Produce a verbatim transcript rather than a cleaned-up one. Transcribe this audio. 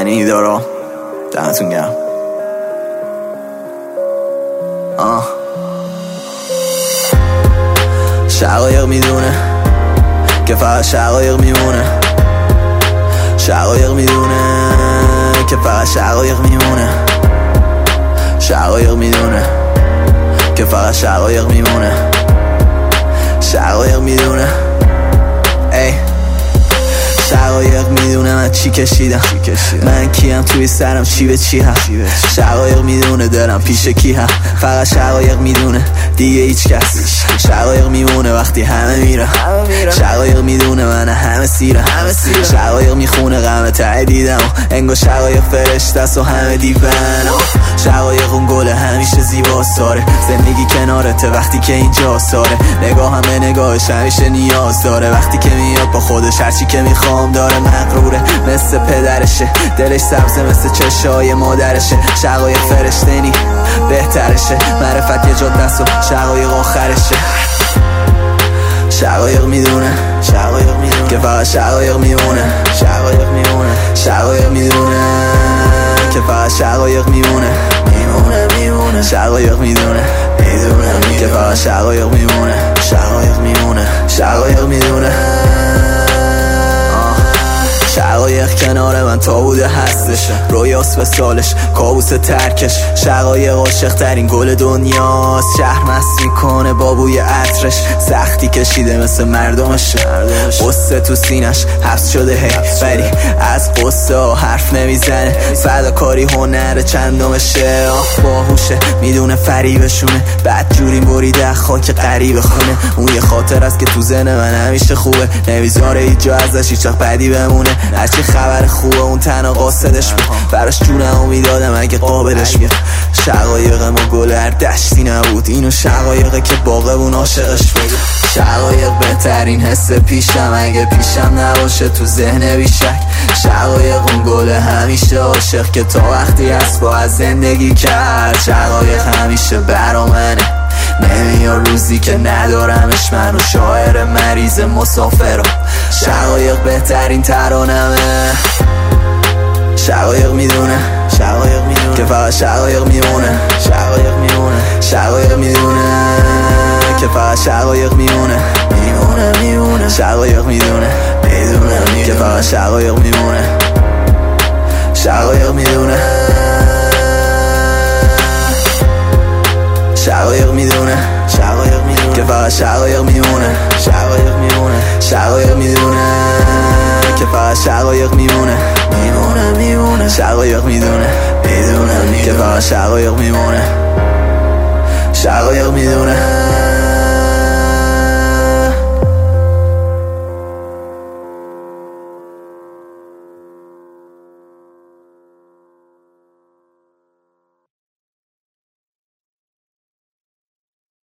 شنیدارا دمتون گرم. آه شقایق میدونه که فقط شقایق میمونه، شقایق میدونه که فقط شقایق میمونه، شقایق میدونه که فقط شقایق میمونه، شقایق میدونه ای شقایق میدونه من چی کشیدم، من کیم توی سرم چی به چی هم، شقایق میدونه دارم پیش کی هم، فقط شقایق میدونه دیگه هیچ کس، شقایق میمونه وقتی همه میره، شقایق میدونه من همه سیرم، شقایق میخونه غم ته دیدم انگار شقایق فرشته است و همه دیوان، شقایق اون گل همیشه زیباست داره، زندگی کنارته وقتی که اینجا ساره، نگاه همه نگاهش همیشه نیاز داره، وقتی که میاد با خودش هرچی که میخوام داره، مغروره مثل پدرشه، دلش سبزه مثل چشای مادرشه، شقایق فرشتنی بهترشه، معرفت یه جا دست و شقایق آخرشه، شقایق میدونه شقایق میدونه که فقط شقایق میمونه، شقایق میمونه شقایق میدونه که فقط شقایق میمونه، میمونه میمونه شقایق میدونه میدونه که فقط شقایق میمونه، شقایق میمونه شقایق میدونه. شقایق کنار من تا بوده هستش، رویاست به سالش کابوس ترکش، شقایق عاشق ترین گل دنیاست، شهر مست میکنه با بوی عطرش، سختی کشیده مثل مردمشه، قصه تو سینش حبس شده هی ولی از قصه ها حرف نمیزنه، فداکاری هنر چندمشه، آه باهوشه میدونه فریبشونه، بعد جوری بریده خاک غریب خونه، اون یه خاطر است که تو ذهن من همیشه خوبه، نمیذاره هیچ جا ازش هیچ وقت بدی بمونه، هرچی خبر خوبه اون تنها قاصدش بود، براش جونمو میدادم اگه قابلش بیاد، شقایق ما گل هر دشتی نبود، اینو شقایقه که باغبون عاشقش بود، شقایق بهترین حس پیشم اگه پیشم نباشه تو ذهن بیشک، شقایق اون گل همیشه عاشق که تا وقتی هست با از زندگی کرد، شقایق همیشه برا منه، نمیاد روزی که ندارمش، منو شاعر مریض مسافرم، شقایق بهترین ترانمه، شقایق میدونه شقایق میدونه که فقط شقایق میمونه، شقایق میمونه شقایق میدونه که فقط شقایق میمونه، میمونه میمونه شقایق میدونه میدونه که فقط شقایق میمونه، شقایق میدونه شقایق میدونه شقایق میدونه که فقط شقایق میمونه، شقایق میمونه شقایق میدونه که فقط شقایق میمونه، میمونه میمونه شقایق میدونه میدونه که فقط شقایق میمونه، شقایق میدونه.